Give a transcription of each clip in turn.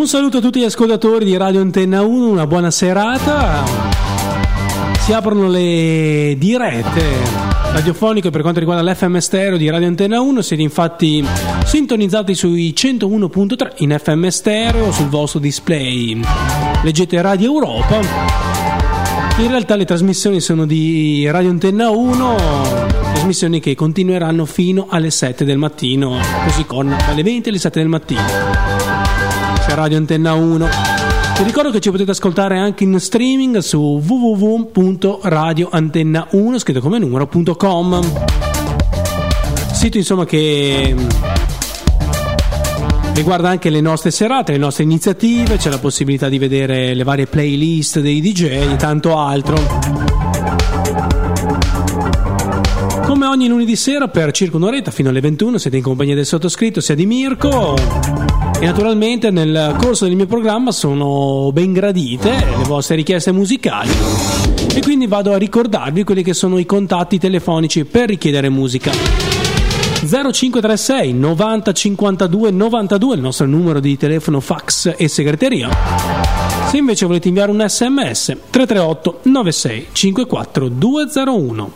saluto a tutti gli ascoltatori di Radio Antenna 1, una buona serata. Si aprono le dirette radiofoniche per quanto riguarda l'FM stereo di Radio Antenna 1. Siete infatti sintonizzati sui 101.3 in FM stereo sul vostro display. Leggete Radio Europa. In realtà le trasmissioni sono di Radio Antenna 1, trasmissioni che continueranno fino alle 7 del mattino, così con dalle 20 alle 7 del mattino. C'è Radio Antenna 1. Vi ricordo che ci potete ascoltare anche in streaming su www.radioantenna1 scritto come numero.com, sito insomma che riguarda anche le nostre serate, le nostre iniziative. C'è la possibilità di vedere le varie playlist dei DJ e tanto altro. Come ogni lunedì sera per circa un'oretta fino alle 21 siete in compagnia del sottoscritto, sia di Mirko, e naturalmente nel corso del mio programma sono ben gradite le vostre richieste musicali e quindi vado a ricordarvi quelli che sono i contatti telefonici per richiedere musica. 0536 90 52 92 il nostro numero di telefono, fax e segreteria. Se invece volete inviare un SMS, 338 96 54 201.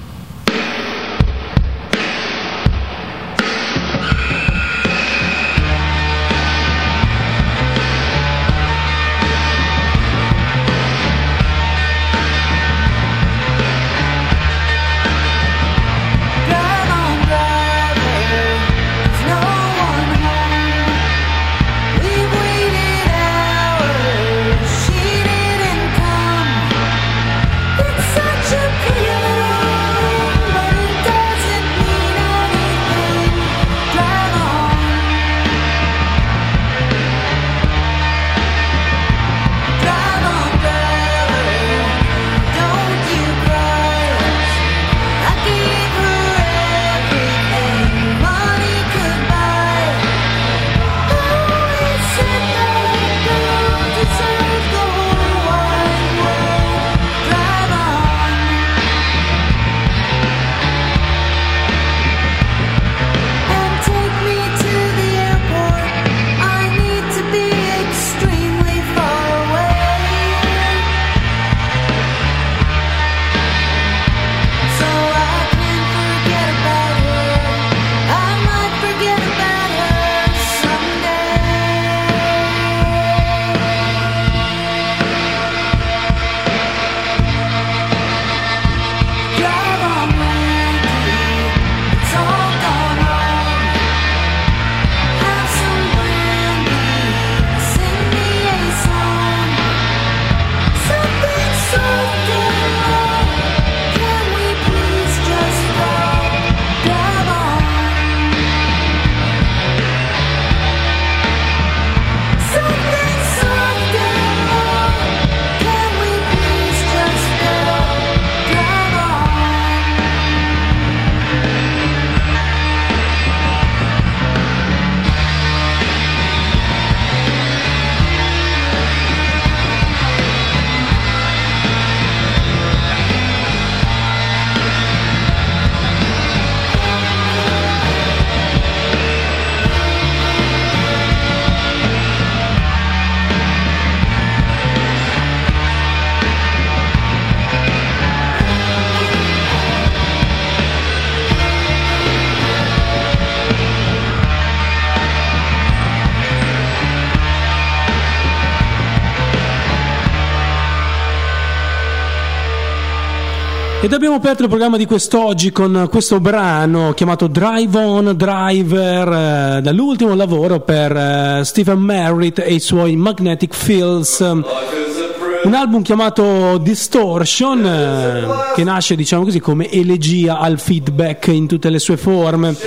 Ed abbiamo aperto il programma di quest'oggi con questo brano chiamato Drive On Driver, dall'ultimo lavoro per Stephen Merritt e i suoi Magnetic Fields, un album chiamato Distortion, che nasce, diciamo così, come elegia al feedback in tutte le sue forme. Ci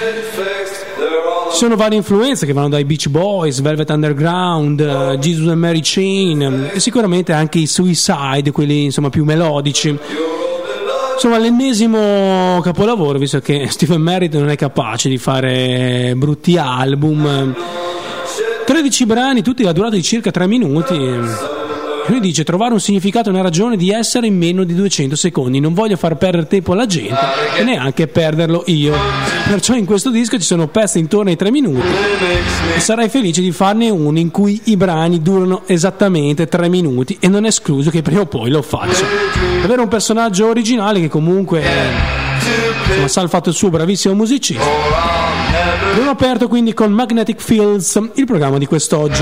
sono varie influenze che vanno dai Beach Boys, Velvet Underground, Jesus and Mary Chain e sicuramente anche i Suicide, quelli insomma più melodici. Insomma, l'ennesimo capolavoro, visto che Stephen Merritt non è capace di fare brutti album. 13 brani, tutti a durata di circa 3 minuti. Lui dice: trovare un significato e una ragione di essere in meno di 200 secondi. Non voglio far perdere tempo alla gente e neanche perderlo io. Perciò in questo disco ci sono pezzi intorno ai 3 minuti e sarei felice di farne uno in cui i brani durano esattamente 3 minuti, e non è escluso che prima o poi lo faccia. Avere un personaggio originale che comunque insomma, sa il fatto il suo, bravissimo musicista. Abbiamo aperto quindi con Magnetic Fields il programma di quest'oggi.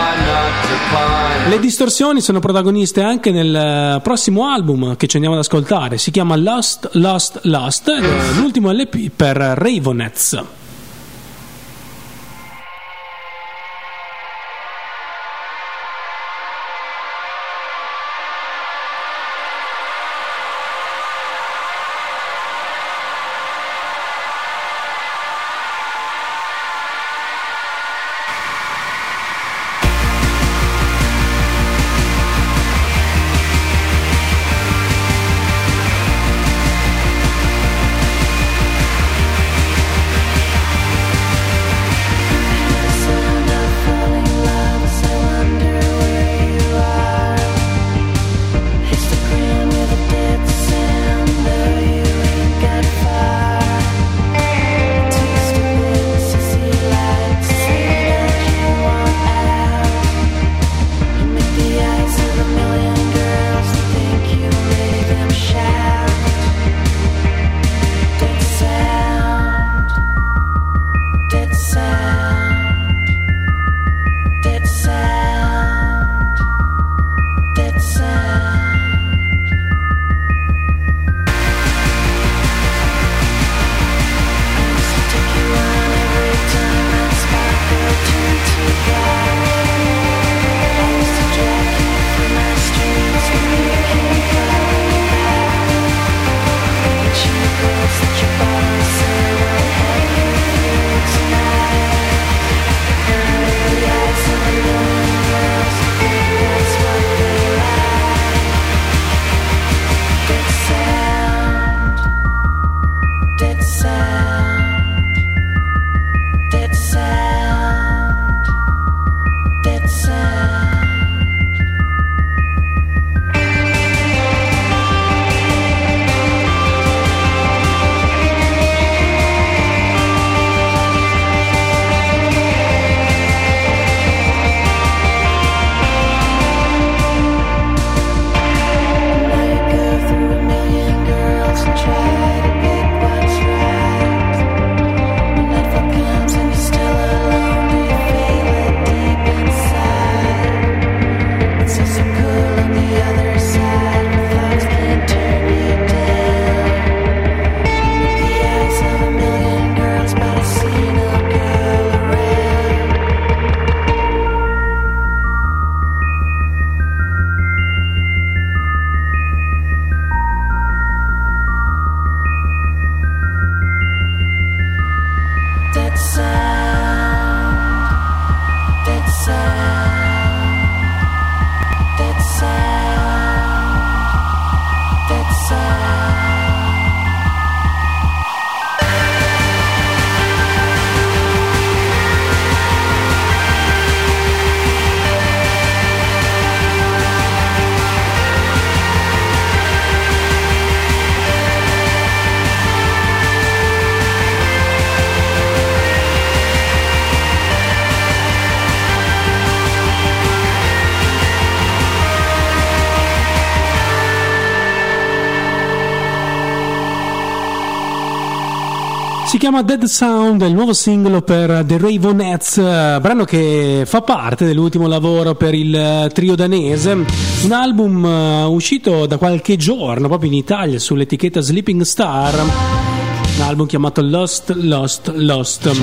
Le distorsioni sono protagoniste anche nel prossimo album che ci andiamo ad ascoltare. Si chiama Lost, Lost, Lost, l'ultimo LP per Raveonettes. Si chiama Dead Sound, è il nuovo singolo per The Raveonettes, brano che fa parte dell'ultimo lavoro per il trio danese, un album uscito da qualche giorno proprio in Italia sull'etichetta Sleeping Star, un album chiamato Lost, Lost, Lost.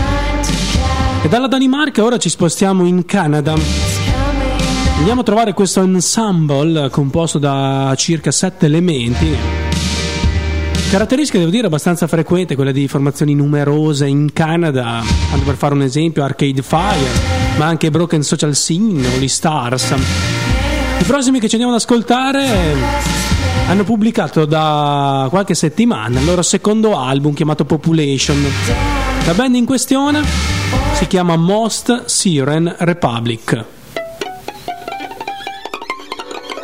E dalla Danimarca ora ci spostiamo in Canada. Andiamo a trovare questo ensemble composto da circa 7 elementi. Caratteristica, devo dire, abbastanza frequente, quella di formazioni numerose in Canada, tanto per fare un esempio Arcade Fire, ma anche Broken Social Scene o gli Stars. I prossimi che ci andiamo ad ascoltare hanno pubblicato da qualche settimana il loro secondo album chiamato Population. La band in questione si chiama Most Siren Republic.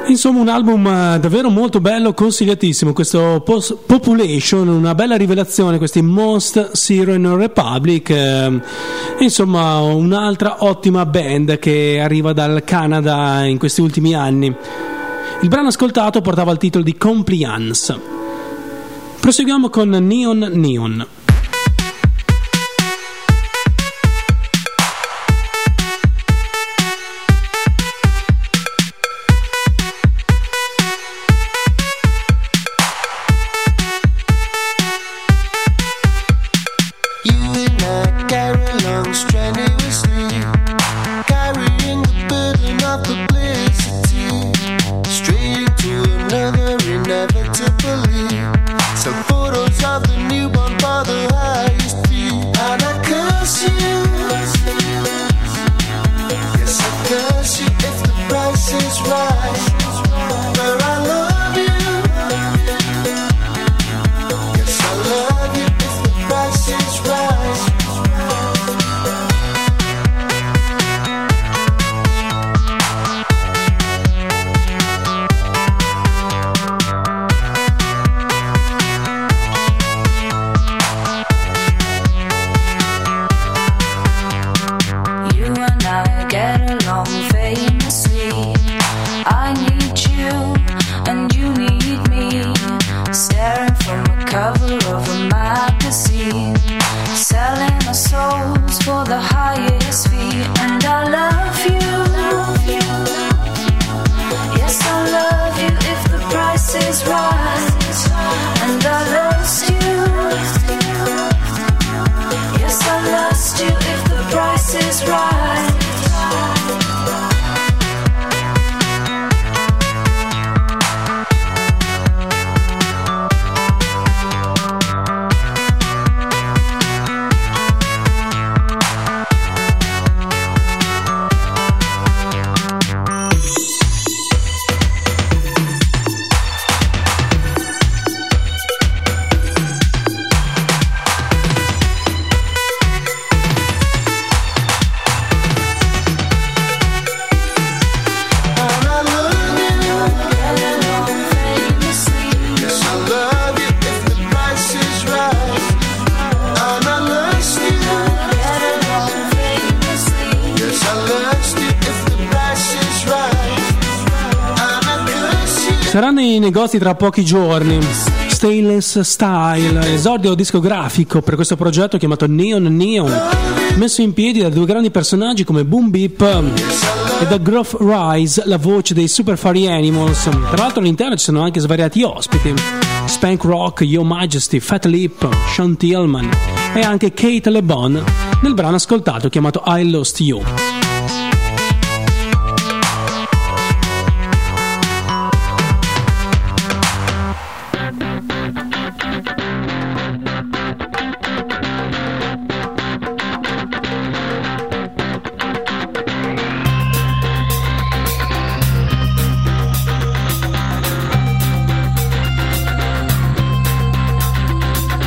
Insomma, un album davvero molto bello, consigliatissimo. Questo Population, una bella rivelazione, questi Most Syrian Republic. Insomma, un'altra ottima band che arriva dal Canada in questi ultimi anni. Il brano ascoltato portava il titolo di Compliance. Proseguiamo con Neon Neon. Saranno i negozi tra pochi giorni. Stainless Style, esordio discografico per questo progetto chiamato Neon Neon, messo in piedi da due grandi personaggi come Boom Beep e da Groove Rise, la voce dei Super Furry Animals. Tra l'altro all'interno ci sono anche svariati ospiti: Spank Rock, Yo Majesty, Fat Lip, Sean Tillman e anche Kate Le Bon nel brano ascoltato chiamato I Lost You.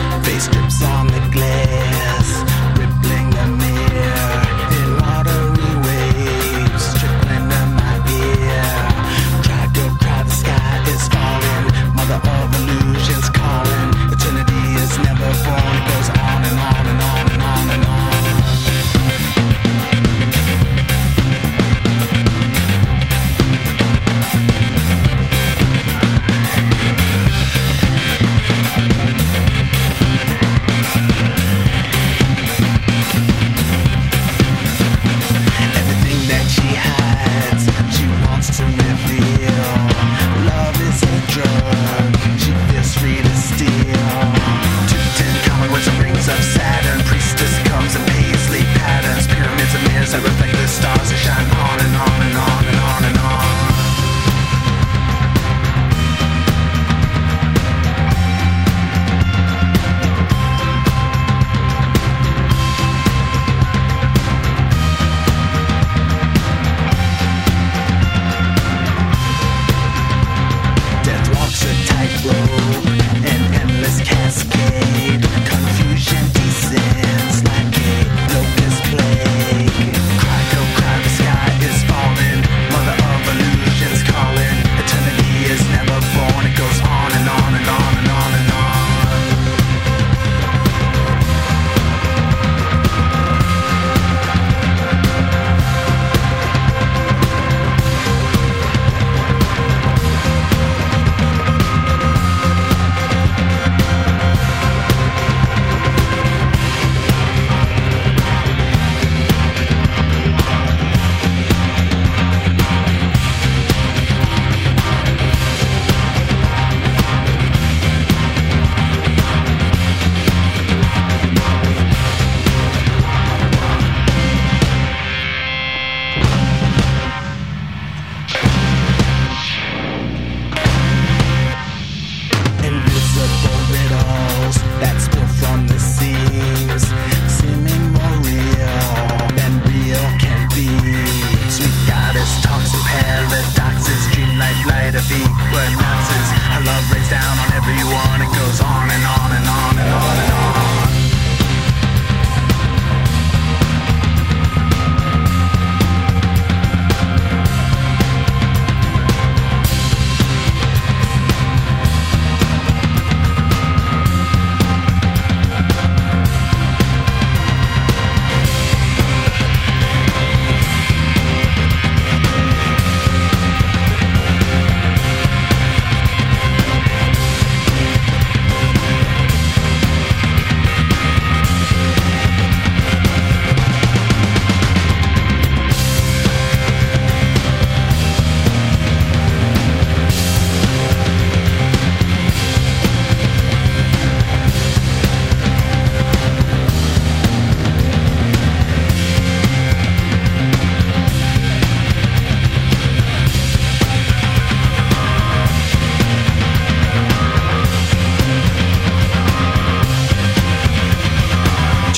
Strips on the glass, rippling the mirror in watery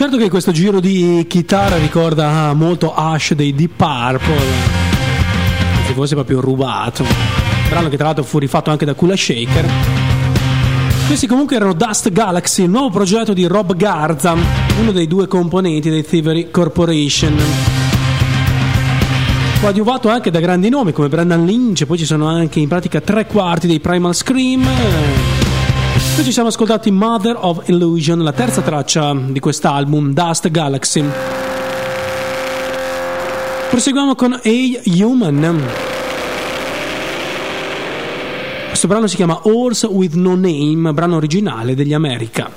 certo che questo giro di chitarra ricorda molto Ash dei Deep Purple, se fosse proprio rubato. Brano che tra l'altro fu rifatto anche da Kula Shaker. Questi comunque erano Dust Galaxy, il nuovo progetto di Rob Garza, uno dei due componenti dei Thievery Corporation, coadiuvato anche da grandi nomi come Brendan Lynch. Poi ci sono anche in pratica 3/4 dei Primal Scream. Noi ci siamo ascoltati Mother of Illusion, la terza traccia di quest'album, Dust Galaxy. Proseguiamo con A Human. Questo brano si chiama Horse with No Name, brano originale degli America.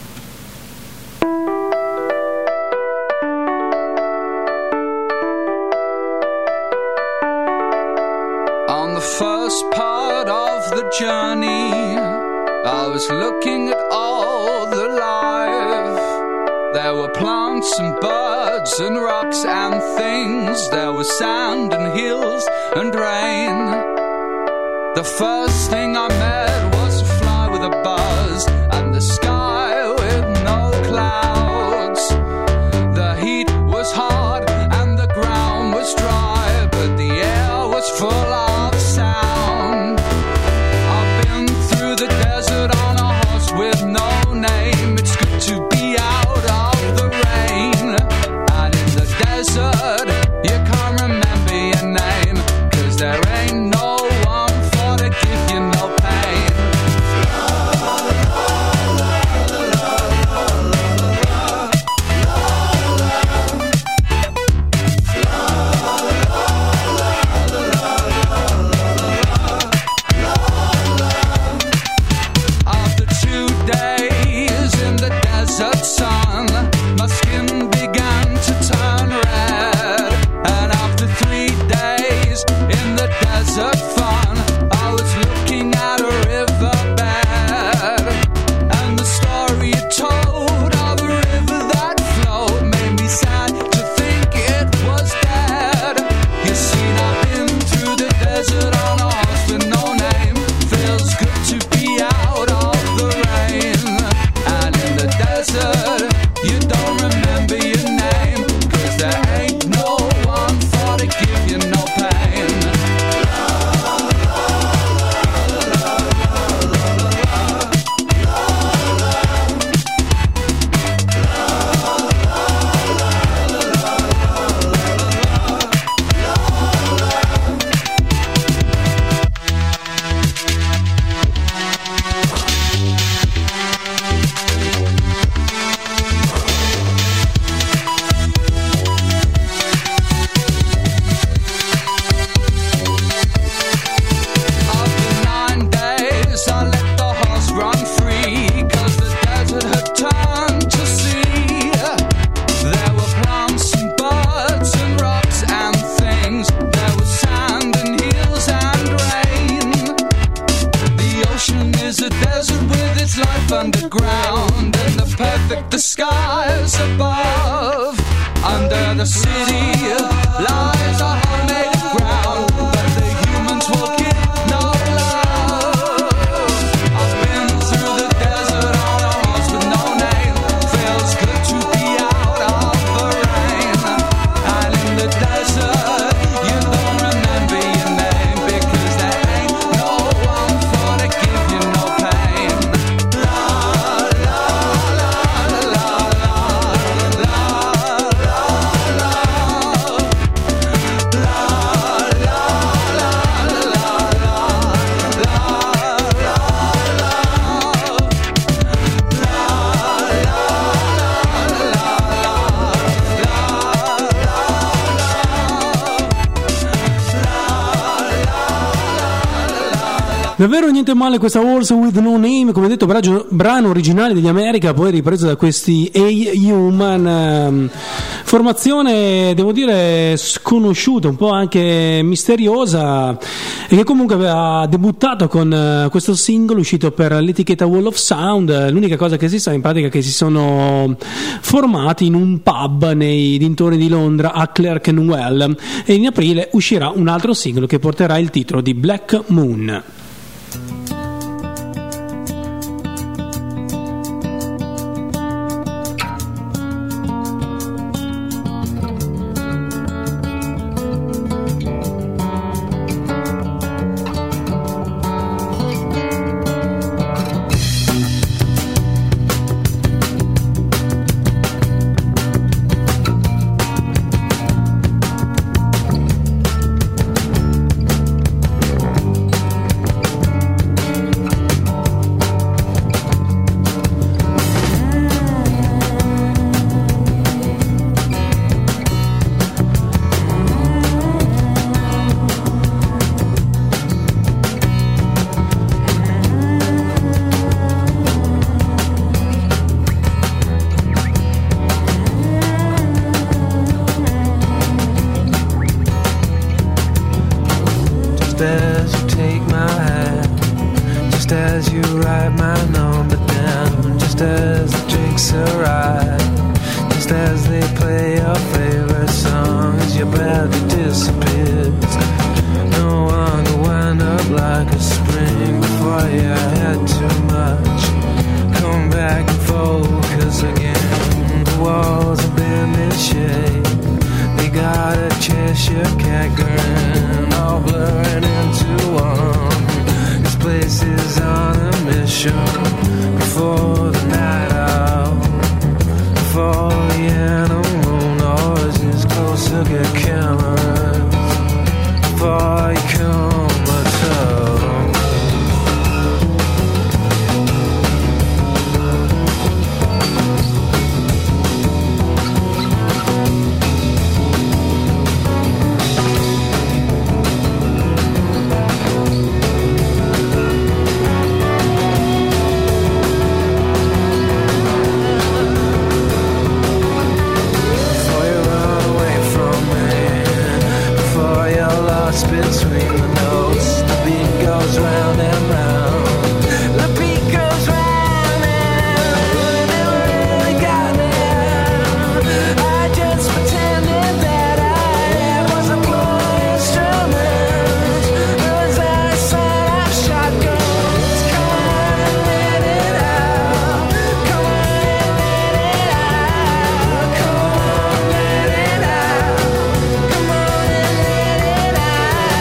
On the first part of the journey, I was looking at all the life. There were plants and birds and rocks and things. There was sand and hills and rain. The first thing I met was a fly with a buzz and the sky with no clouds. The heat was hard and the ground was dry, but the air was full of sound. I've been through the desert on a horse with no name. It's good to be out of the rain. And in the desert you can't remember your name, 'cause there ain't no one for to give you no pain. After 2 days in the desert sun, my skin began to turn red. And after 3 days in the desert fun, I was looking at a riverbed. And the story it told of a river that flowed made me sad to think it was dead. You see, I've been through the desert on a horse with no name. Feels good to be out of the rain. And in the desert you don't remember your name, 'cause there ain't no one for to give you no pain. After 9 days I let the horse run free, 'cause the desert had turned to sea. There were plants and birds and rocks and things. There was sand and hills and rain. The ocean is a desert with its life underground, and the perfect the skies above. Under the city lies a home made of ground, but the humans walk in no love. I've been through the desert on a horse with no name. Feels good to be out of the rain. And in the desert you don't remember your name, because there ain't no one for to give you no pain. La la la la la la la la. Davvero niente male questa Horse with No Name, come detto, brano originale degli America, poi ripreso da questi A Human, formazione devo dire sconosciuta, un po' anche misteriosa, e che comunque aveva debuttato con questo singolo uscito per l'etichetta Wall of Sound. L'unica cosa che si sa in pratica è che si sono formati in un pub nei dintorni di Londra a Clerkenwell, e in aprile uscirà un altro singolo che porterà il titolo di Black Moon. takes a ride. Just as they play your favorite songs, your battery disappears. No one will wind up like a spring before you had too much. Come back and focus again. The walls have been in shade. They got a Cheshire cat grin, all blurring into one. This place is on a mission. Before the night out, before the animal noises closer get cameras, before you come at between the notes, the beat goes round and round. The beat goes round and it really got me. I just pretended that I wasn't blowing instruments. As I set up shotguns, come on and let it out. Come on and let it out. Come on and let it out. Come on and let it out.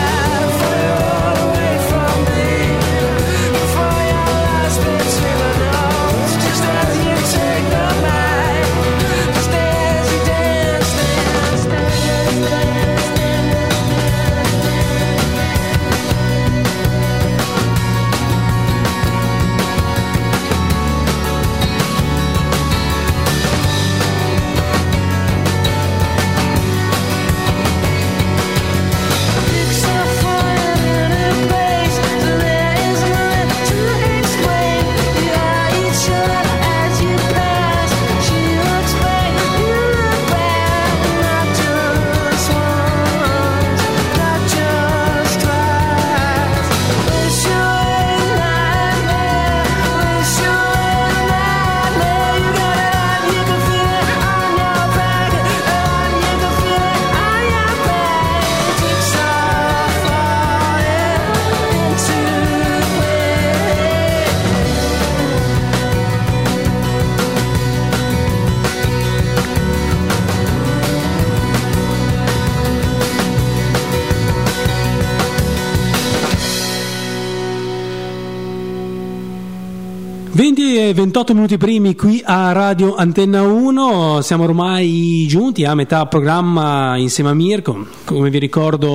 E 28 minuti primi qui a Radio Antenna 1, siamo ormai giunti a metà programma insieme a Mirko. Come vi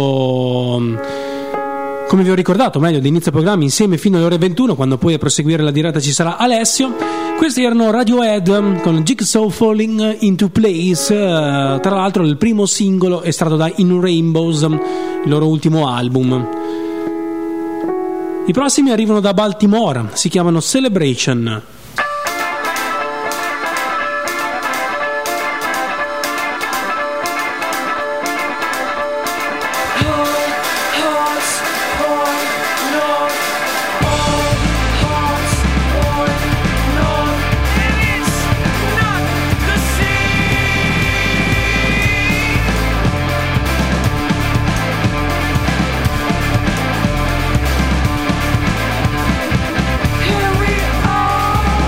ho ricordato meglio, d'inizio programma insieme fino alle ore 21, quando poi a proseguire la diretta ci sarà Alessio. Questi erano Radiohead con Jigsaw Falling Into Place, tra l'altro il primo singolo estratto da In Rainbows, il loro ultimo album. I prossimi arrivano da Baltimore, si chiamano Celebration. Here we are.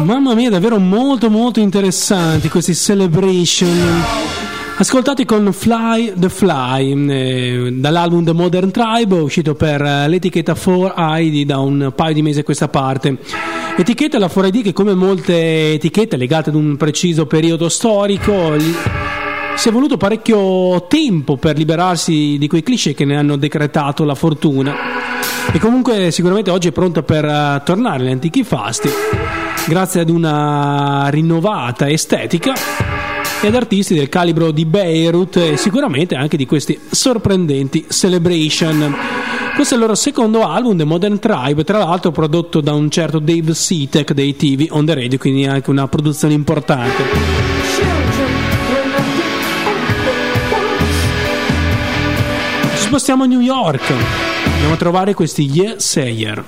Mamma mia, davvero molto molto interessanti questi Celebration. Ascoltati con Fly the Fly, dall'album The Modern Tribe, uscito per l'etichetta 4ID da un paio di mesi a questa parte. Etichetta, la 4ID, che come molte etichette legate ad un preciso periodo storico si è voluto parecchio tempo per liberarsi di quei cliché che ne hanno decretato la fortuna, e comunque sicuramente oggi è pronta per tornare agli antichi fasti grazie ad una rinnovata estetica e ad artisti del calibro di Beirut e sicuramente anche di questi sorprendenti Celebration. Questo è il loro secondo album, The Modern Tribe, tra l'altro prodotto da un certo Dave Seatek dei TV on the Radio, quindi anche una produzione importante. Ci spostiamo a New York, andiamo a trovare questi Yeah Sayer.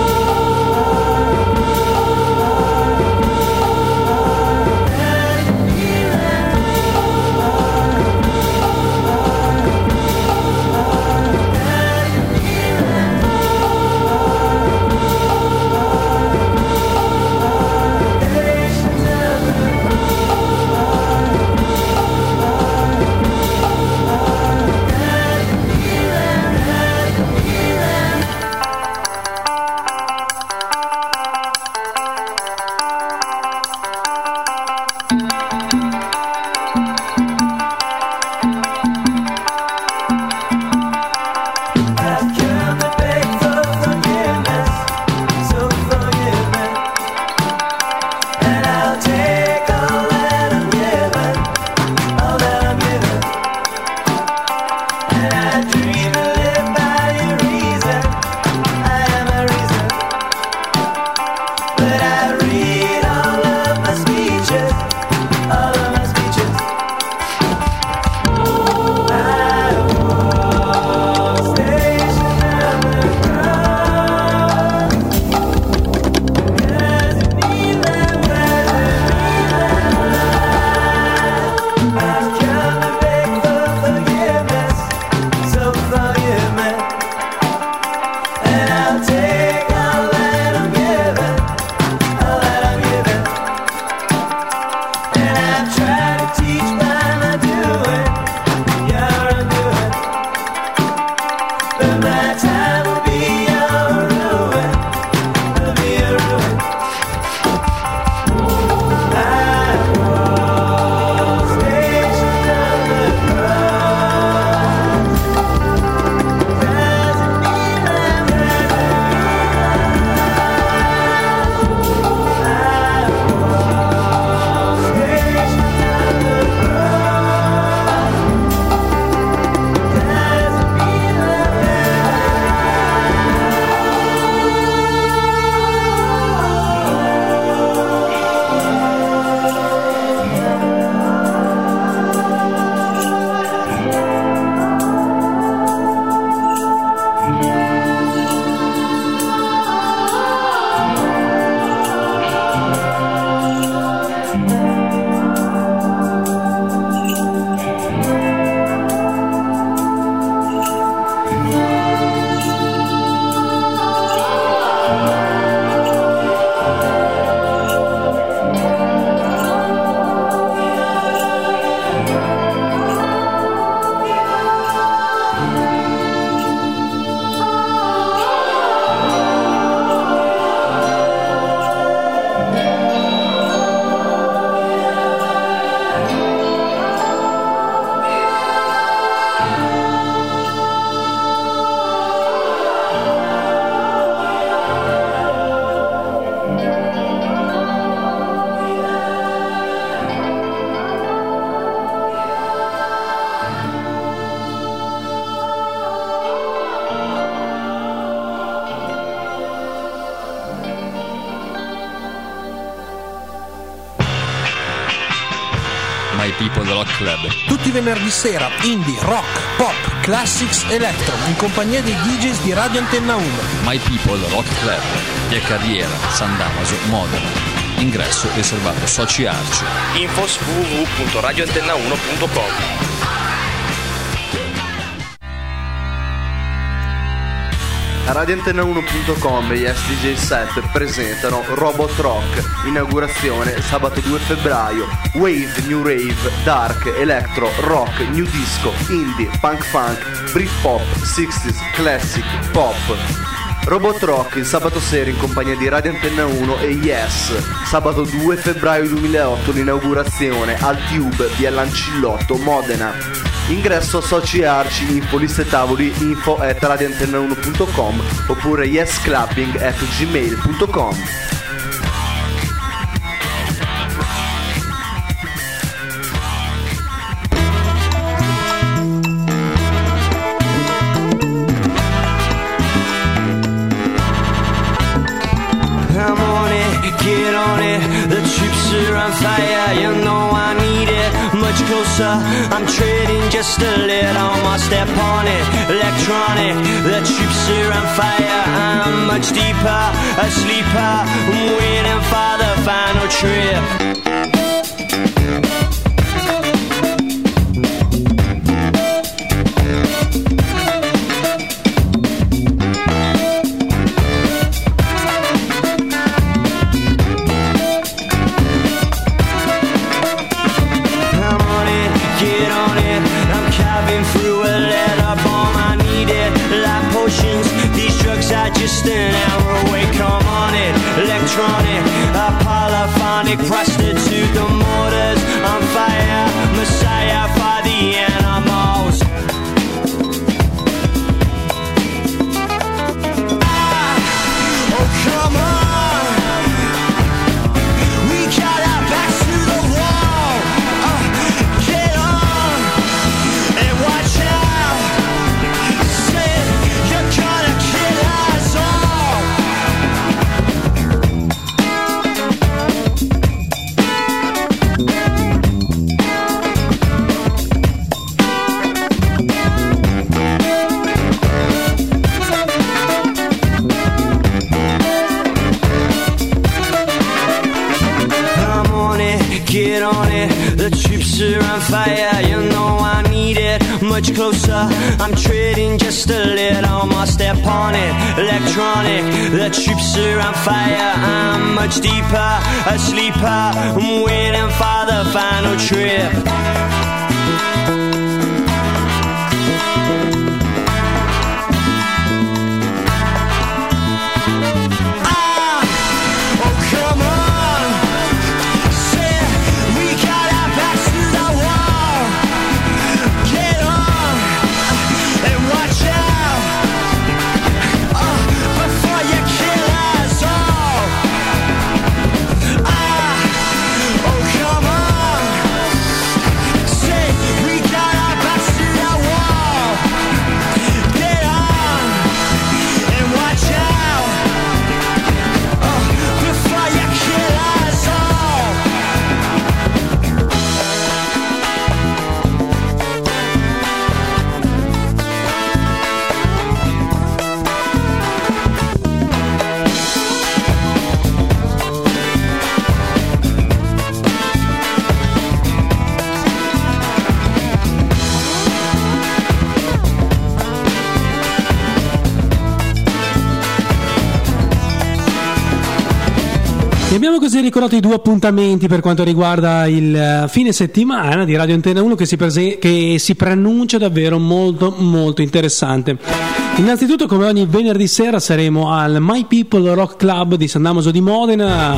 My People Rock Club. Tutti i venerdì sera, indie, rock, pop, classics, electro, in compagnia dei DJs di Radio Antenna 1. My People Rock Club, via Carriera, San Damaso, Modena. Ingresso riservato soci Arci. Info su www.radioantenna1.com. RadioAntenna1.com e Yes DJ Set presentano Robot Rock, inaugurazione sabato 2 febbraio. Wave, New Rave, Dark, Electro, Rock, New Disco, Indie, Punk Funk, Britpop, 60s, Classic, Pop. Robot Rock il sabato sera in compagnia di Radio Antenna 1 e Yes. Sabato 2 febbraio 2008 l'inaugurazione al Tube via Lancillotto, Modena. Ingresso soci e arci, info, liste tavoli, info@radioantenna1.com oppure yesclubbing@gmail.com. Get on it, the troops are on fire, you know I need it. Much closer, I'm trading just a little more, step on it. Electronic, the troops are on fire, I'm much deeper, a sleeper, I'm waiting for the final trip. Just an hour away, come on it. Electronic, a polyphonic prostitute, the motors on fire, messiah for the animals. Oh come on, we got our backs to the wall. Get on and watch out. Say you're gonna kill us all. I'm on it, get on it. The troops are on fire, you know I need it. Much closer, I'm trading just a little more, step on it. Electronic, the troops are on fire, I'm much deeper, a sleeper, I'm waiting for the final trip. E abbiamo così ricordato i due appuntamenti per quanto riguarda il fine settimana di Radio Antenna 1 che si preannuncia davvero molto molto interessante. Innanzitutto, come ogni venerdì sera, saremo al My People Rock Club di San Damaso di Modena,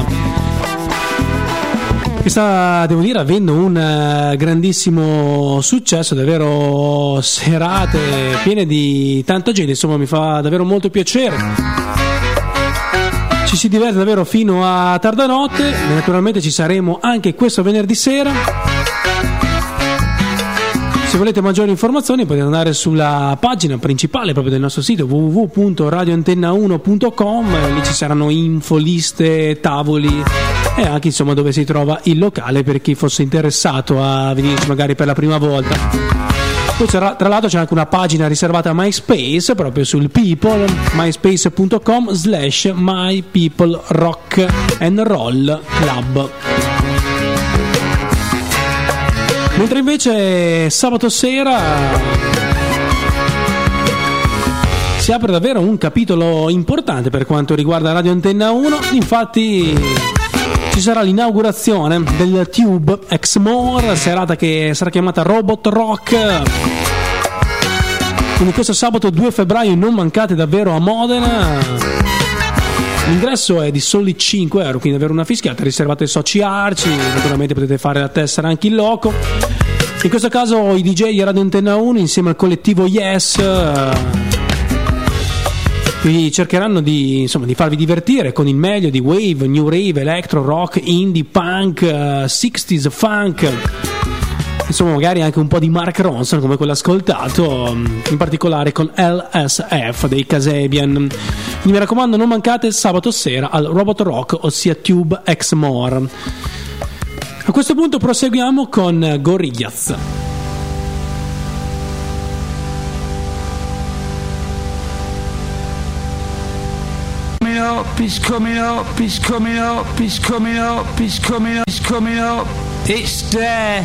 che sta, devo dire, avendo un grandissimo successo, davvero serate piene di tanta gente, insomma mi fa davvero molto piacere. Ci si diverte davvero fino a tarda notte. Naturalmente ci saremo anche questo venerdì sera. Se volete maggiori informazioni potete andare sulla pagina principale proprio del nostro sito www.radioantenna1.com. Lì ci saranno info, liste, tavoli e anche insomma dove si trova il locale per chi fosse interessato a venirci magari per la prima volta. Poi tra l'altro c'è anche una pagina riservata a MySpace proprio sul People, myspace.com/mypeoplerockandrollclub. Mentre invece sabato sera si apre davvero un capitolo importante per quanto riguarda Radio Antenna 1. Infatti ci sarà l'inaugurazione del Tube Exmore, serata che sarà chiamata Robot Rock. Quindi questo sabato 2 febbraio non mancate davvero a Modena. L'ingresso è di soli €5, quindi davvero una fischiata, riservate ai soci Arci, naturalmente potete fare la tessera anche in loco. In questo caso i DJ Radio Antenna 1 insieme al collettivo Yes vi cercheranno di farvi divertire con il meglio di wave, new rave, electro, rock, indie, punk, 60s, funk, insomma magari anche un po' di Mark Ronson come quello ascoltato, in particolare con LSF dei Kasabian. Quindi mi raccomando, non mancate sabato sera al Robot Rock, ossia Tube Exmore. A questo punto proseguiamo con Gorillaz. He's coming up, he's coming up, he's coming up, he's coming up, he's coming up. It's there.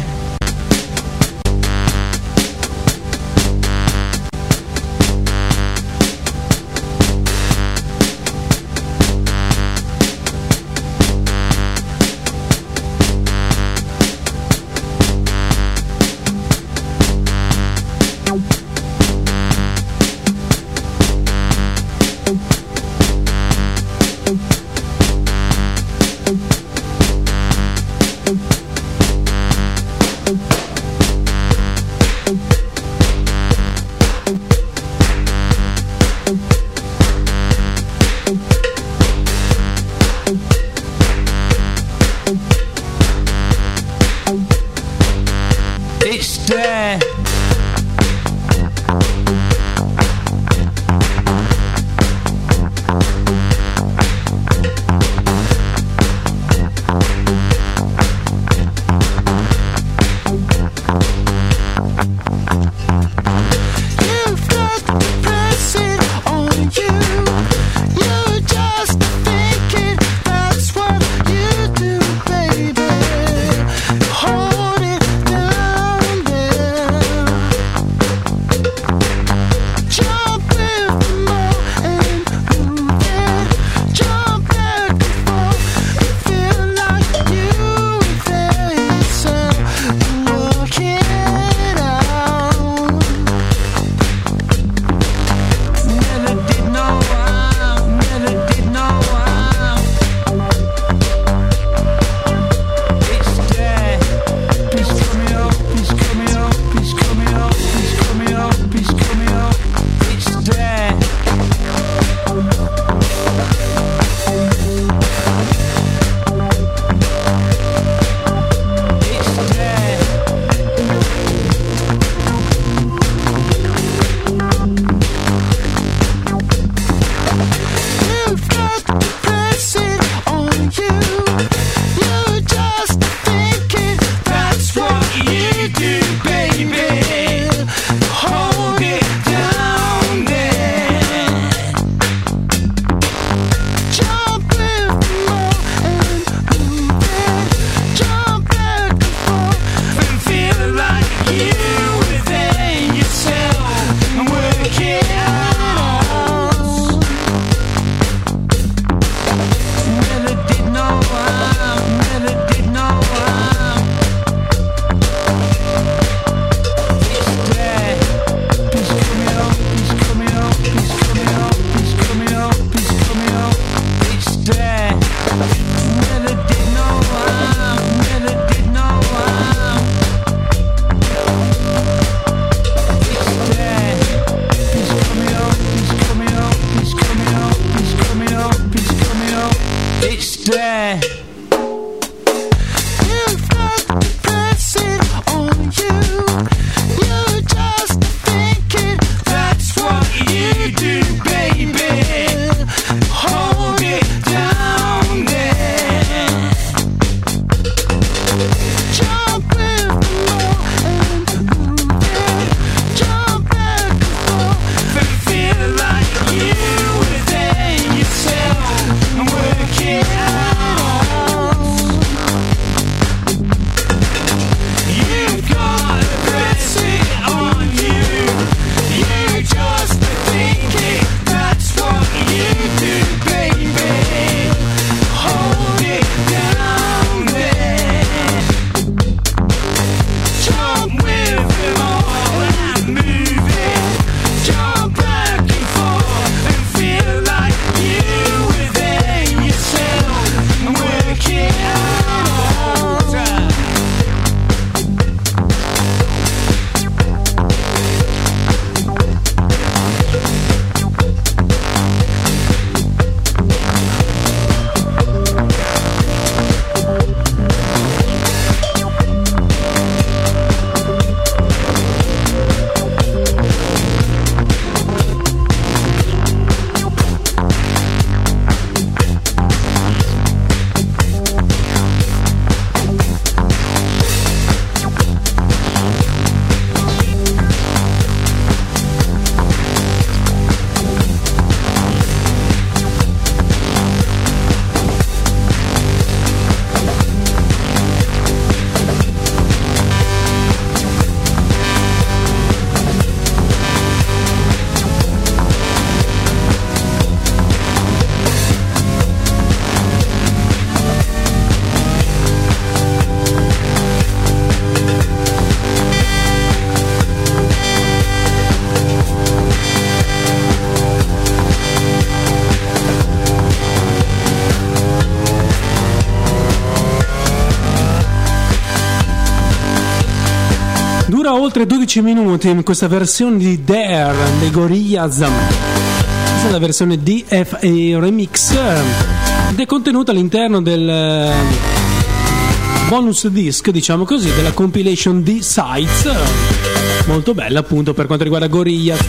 Dura oltre 12 minuti in questa versione di Dare dei Gorillaz. Questa è la versione DFA Remix ed è contenuta all'interno del bonus disc, diciamo così, della compilation D-Sides, molto bella appunto per quanto riguarda Gorillaz.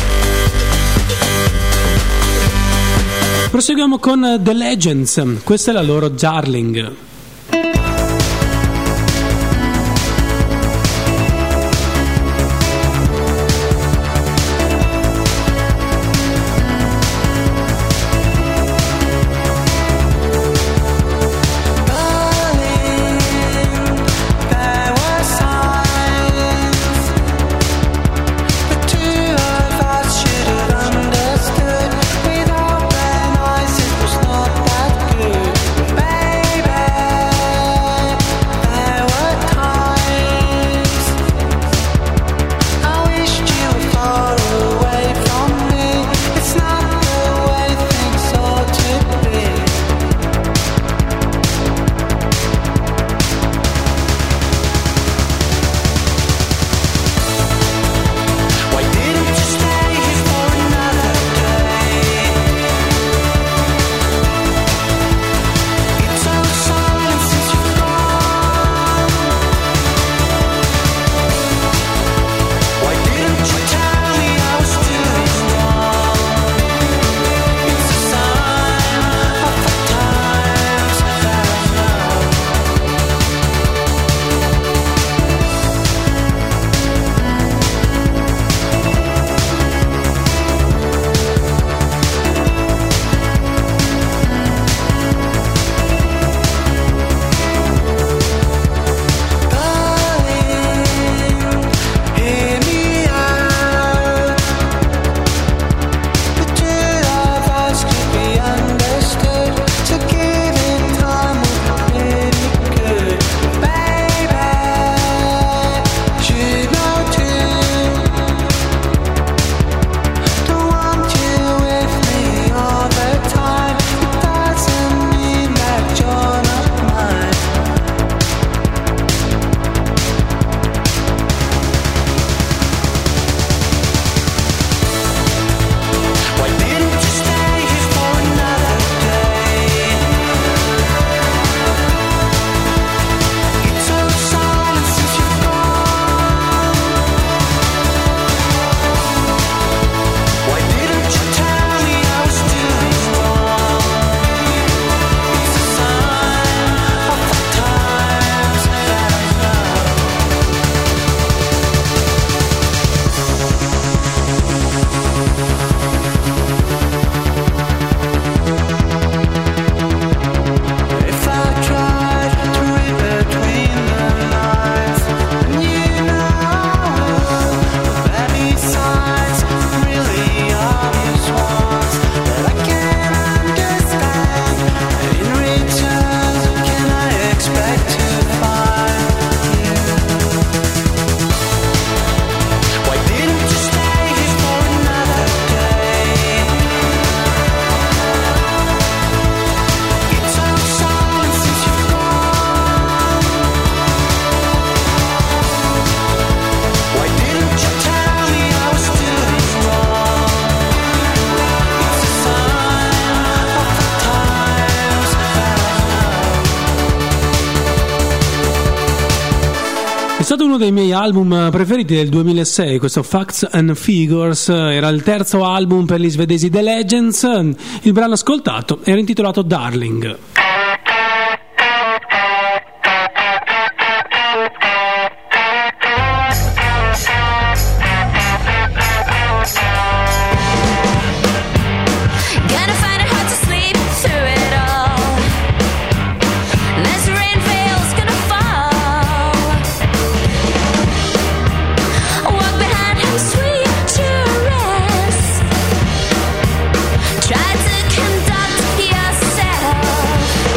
Proseguiamo con The Legends, questa è la loro Darling. È stato uno dei miei album preferiti del 2006, questo Facts and Figures, era il terzo album per gli svedesi The Legends, il brano ascoltato era intitolato Darling. Try to conduct yourself.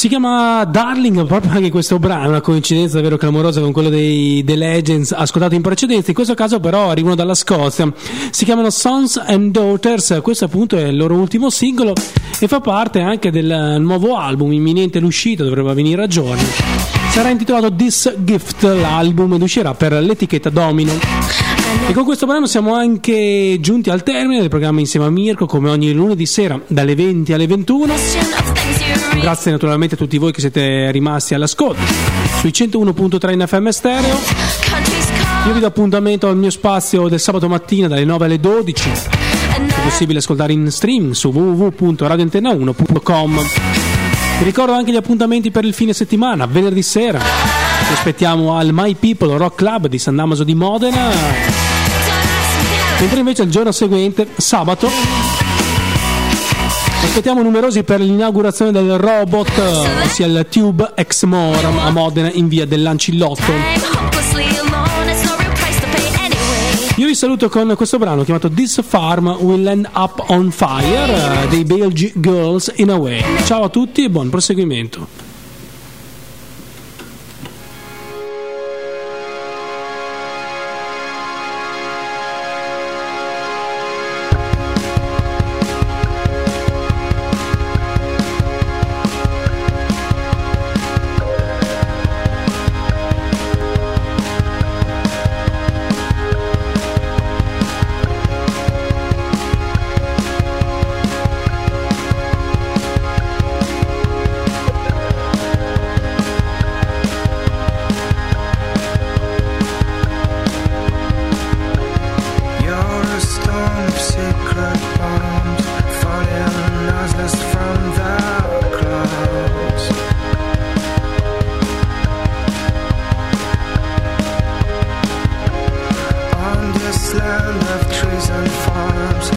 Si chiama Darling, proprio anche questo brano, una coincidenza davvero clamorosa con quello dei The Legends ascoltato in precedenza. In questo caso però arrivano dalla Scozia, si chiamano Sons and Daughters, questo appunto è il loro ultimo singolo e fa parte anche del nuovo album imminente l'uscita, dovrebbe venire a giorni. Sarà intitolato This Gift l'album ed uscirà per l'etichetta Domino. E con questo brano siamo anche giunti al termine del programma insieme a Mirko, come ogni lunedì sera dalle 20 alle 21. Grazie naturalmente a tutti voi che siete rimasti all'ascolto sui 101.3 in FM stereo. Io vi do appuntamento al mio spazio del sabato mattina dalle 9 alle 12. È possibile ascoltare in stream su www.radioantenna1.com. Vi ricordo anche gli appuntamenti per il fine settimana. Venerdì sera ci aspettiamo al My People Rock Club di San Damaso di Modena, mentre invece il giorno seguente, sabato, aspettiamo numerosi per l'inaugurazione del robot, ossia il Tube Ex More a Modena in via dell'Ancillotto. Io vi saluto con questo brano chiamato This Farm Will End Up on Fire dei Belgian Girls in a Way. Ciao a tutti e buon proseguimento.